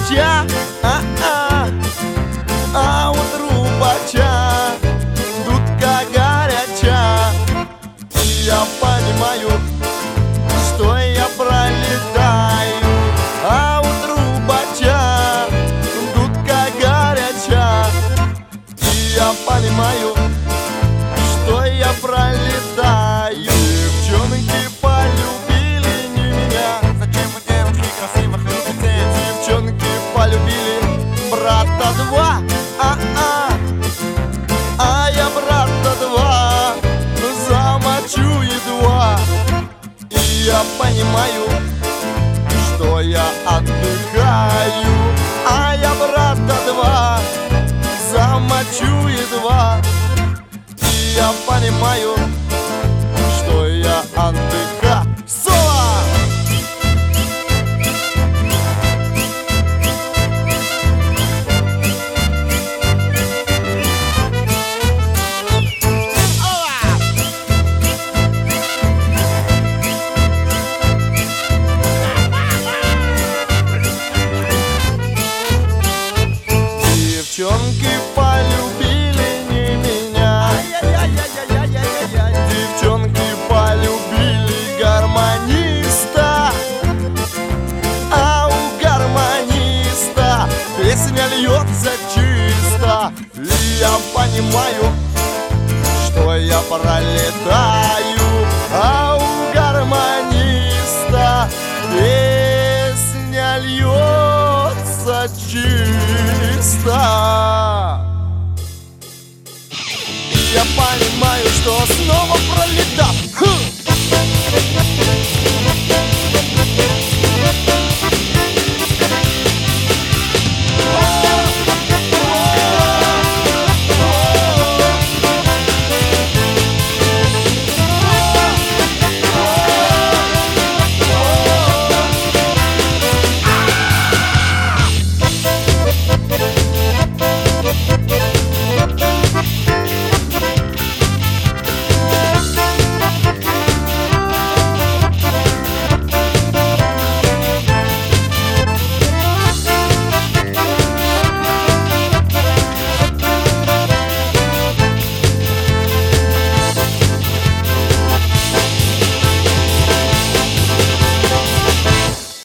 трубача, а у трубача дудка горяча. И я понимаю, что я пролетаю, а у трубача дудка горяча. И я понимаю, что я пролетаю. Девчонки полюбили не меня. Зачем у девушки красивых любите? Девчонки полюбили брата два, а я брата два замочу едва. И я понимаю, что я отдыхаю, а я брата два замочу едва. И я понимаю, что я отдыхаю. Соло! Девчонки полюбили не меня. Девчонки полюбили гармониста, а у гармониста песня льется чисто. И я понимаю, что я пролетаю, а у гармониста песня льется чисто. Я понимаю, что снова пролетал,